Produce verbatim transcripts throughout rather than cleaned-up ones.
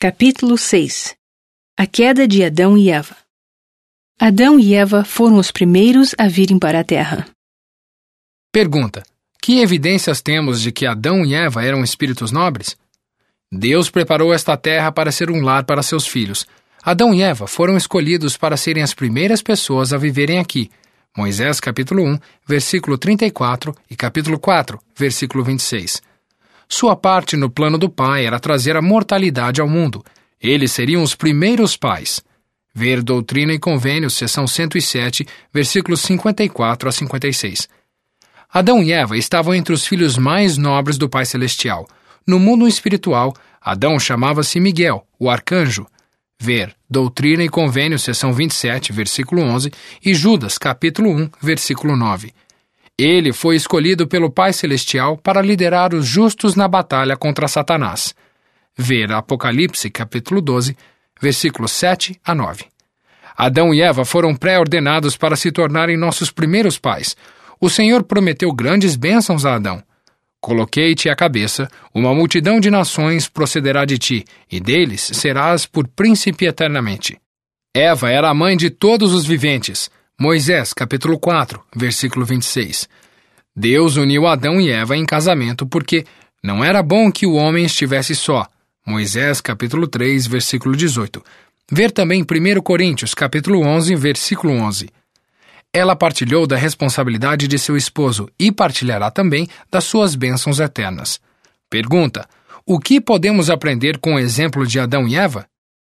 Capítulo seis. A queda de Adão e Eva. Adão e Eva foram os primeiros a virem para a Terra. Pergunta: que evidências temos de que Adão e Eva eram espíritos nobres? Deus preparou esta terra para ser um lar para seus filhos. Adão e Eva foram escolhidos para serem as primeiras pessoas a viverem aqui. Moisés capítulo um, versículo trinta e quatro e capítulo quatro, versículo vinte e seis. Sua parte no plano do Pai era trazer a mortalidade ao mundo. Eles seriam os primeiros pais. Ver Doutrina e Convênios, seção cento e sete, versículos cinquenta e quatro a cinquenta e seis. Adão e Eva estavam entre os filhos mais nobres do Pai Celestial. No mundo espiritual, Adão chamava-se Miguel, o arcanjo. Ver Doutrina e Convênios, seção vinte e sete, versículo onze, e Judas, capítulo um, versículo nove. Ele foi escolhido pelo Pai Celestial para liderar os justos na batalha contra Satanás. Ver Apocalipse, capítulo doze, versículos sete a nove. Adão e Eva foram pré-ordenados para se tornarem nossos primeiros pais. O Senhor prometeu grandes bênçãos a Adão. Coloquei-te à cabeça, uma multidão de nações procederá de ti, e deles serás por príncipe eternamente. Eva era a mãe de todos os viventes. Moisés, capítulo quatro, versículo vinte e seis. Deus uniu Adão e Eva em casamento porque não era bom que o homem estivesse só. Moisés, capítulo três, versículo dezoito. Ver também primeiro Coríntios, capítulo onze, versículo onze. Ela partilhou da responsabilidade de seu esposo e partilhará também das suas bênçãos eternas. Pergunta: o que podemos aprender com o exemplo de Adão e Eva?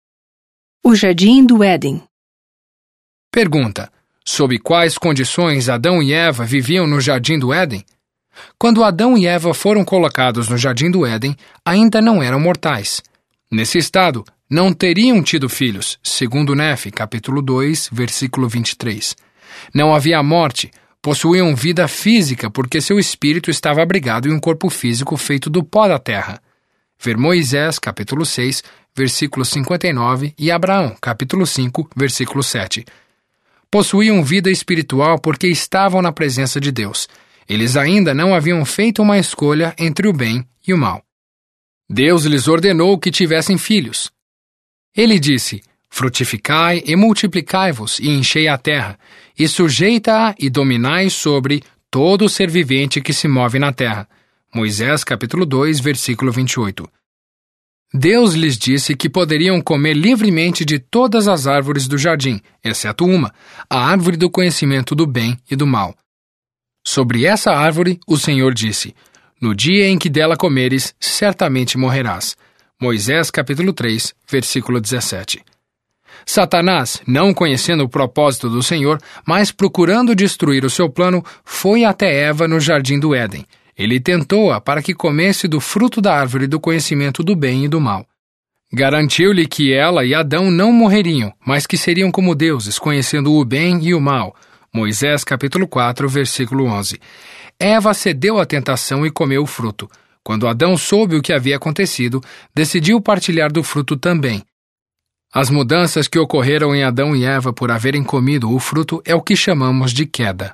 O Jardim do Éden. Pergunta: sob quais condições Adão e Eva viviam no Jardim do Éden? Quando Adão e Eva foram colocados no Jardim do Éden, ainda não eram mortais. Nesse estado, não teriam tido filhos, segundo Nefe, capítulo dois, versículo vinte e três. Não havia morte, possuíam vida física porque seu espírito estava abrigado em um corpo físico feito do pó da terra. Ver Moisés, capítulo seis, versículo cinquenta e nove e Abraão, capítulo cinco, versículo sete. Possuíam vida espiritual porque estavam na presença de Deus. Eles ainda não haviam feito uma escolha entre o bem e o mal. Deus lhes ordenou que tivessem filhos. Ele disse: frutificai e multiplicai-vos e enchei a terra, e sujeita-a e dominai sobre todo ser vivente que se move na terra. Moisés capítulo dois, versículo vinte e oito. Deus lhes disse que poderiam comer livremente de todas as árvores do jardim, exceto uma, a árvore do conhecimento do bem e do mal. Sobre essa árvore, o Senhor disse: no dia em que dela comeres, certamente morrerás. Moisés capítulo três, versículo dezessete. Satanás, não conhecendo o propósito do Senhor, mas procurando destruir o seu plano, foi até Eva no Jardim do Éden. Ele tentou-a para que comesse do fruto da árvore do conhecimento do bem e do mal. Garantiu-lhe que ela e Adão não morreriam, mas que seriam como deuses, conhecendo o bem e o mal. Moisés capítulo quatro, versículo onze. Eva cedeu à tentação e comeu o fruto. Quando Adão soube o que havia acontecido, decidiu partilhar do fruto também. As mudanças que ocorreram em Adão e Eva por haverem comido o fruto é o que chamamos de queda.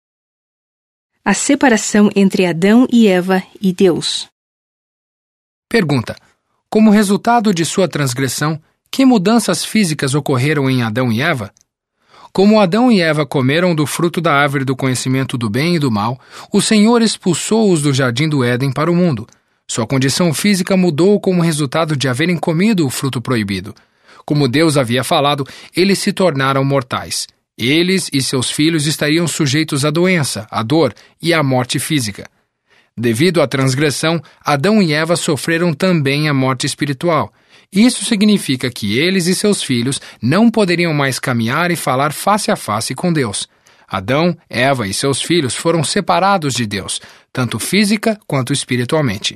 A separação entre Adão e Eva e Deus. Pergunta: como resultado de sua transgressão, que mudanças físicas ocorreram em Adão e Eva? Como Adão e Eva comeram do fruto da árvore do conhecimento do bem e do mal, o Senhor expulsou-os do Jardim do Éden para o mundo. Sua condição física mudou como resultado de haverem comido o fruto proibido. Como Deus havia falado, eles se tornaram mortais. Eles e seus filhos estariam sujeitos à doença, à dor e à morte física. Devido à transgressão, Adão e Eva sofreram também a morte espiritual. Isso significa que eles e seus filhos não poderiam mais caminhar e falar face a face com Deus. Adão, Eva e seus filhos foram separados de Deus, tanto física quanto espiritualmente.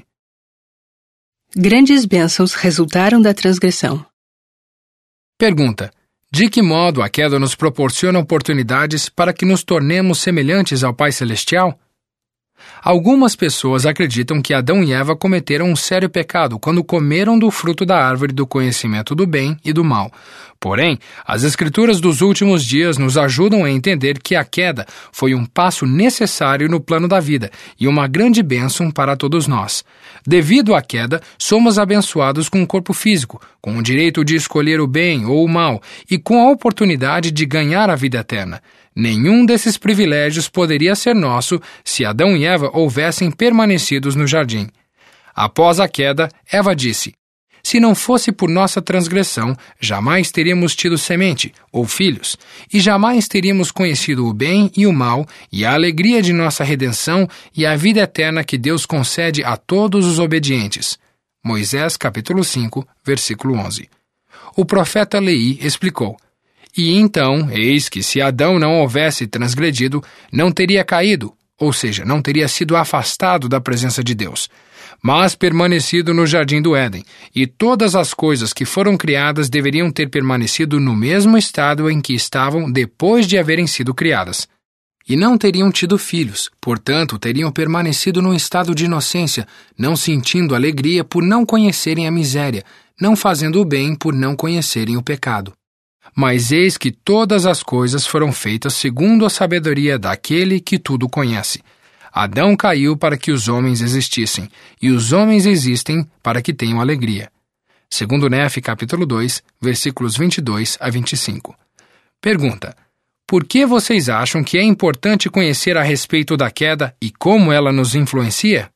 Grandes bênçãos resultaram da transgressão. Pergunta: de que modo a queda nos proporciona oportunidades para que nos tornemos semelhantes ao Pai Celestial? Algumas pessoas acreditam que Adão e Eva cometeram um sério pecado quando comeram do fruto da árvore do conhecimento do bem e do mal. Porém, as Escrituras dos últimos dias nos ajudam a entender que a queda foi um passo necessário no plano da vida e uma grande bênção para todos nós. Devido à queda, somos abençoados com um corpo físico, com o direito de escolher o bem ou o mal e com a oportunidade de ganhar a vida eterna. Nenhum desses privilégios poderia ser nosso se Adão e Eva houvessem permanecidos no jardim. Após a queda, Eva disse: "Se não fosse por nossa transgressão, jamais teríamos tido semente, ou filhos, e jamais teríamos conhecido o bem e o mal, e a alegria de nossa redenção e a vida eterna que Deus concede a todos os obedientes." Moisés capítulo cinco, versículo onze. O profeta Leí explicou: "E então, eis que se Adão não houvesse transgredido, não teria caído, ou seja, não teria sido afastado da presença de Deus, mas permanecido no jardim do Éden, e todas as coisas que foram criadas deveriam ter permanecido no mesmo estado em que estavam depois de haverem sido criadas. E não teriam tido filhos, portanto, teriam permanecido num estado de inocência, não sentindo alegria por não conhecerem a miséria, não fazendo o bem por não conhecerem o pecado. Mas eis que todas as coisas foram feitas segundo a sabedoria daquele que tudo conhece. Adão caiu para que os homens existissem, e os homens existem para que tenham alegria." Segundo Nefe, capítulo dois, versículos vinte e dois a vinte e cinco. Pergunta: por que vocês acham que é importante conhecer a respeito da queda e como ela nos influencia?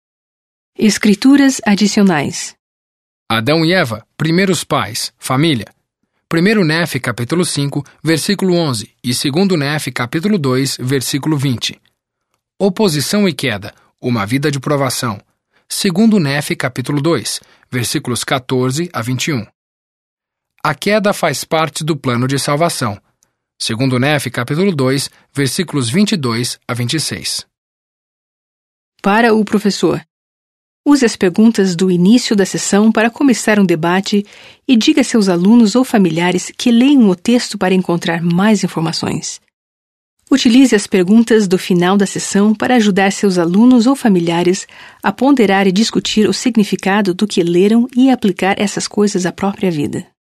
Escrituras adicionais. Adão e Eva, primeiros pais, família. Primeiro Nefe, capítulo cinco, versículo onze, e segundo Nefe, capítulo dois, versículo vinte. Oposição e queda, uma vida de provação. Segundo Nefe, capítulo dois, versículos quatorze a vinte e um. A queda faz parte do plano de salvação. Segundo Nefe, capítulo dois, versículos vinte e dois a vinte e seis. Para o professor. Use as perguntas do início da sessão para começar um debate e diga a seus alunos ou familiares que leiam o texto para encontrar mais informações. Utilize as perguntas do final da sessão para ajudar seus alunos ou familiares a ponderar e discutir o significado do que leram e aplicar essas coisas à própria vida.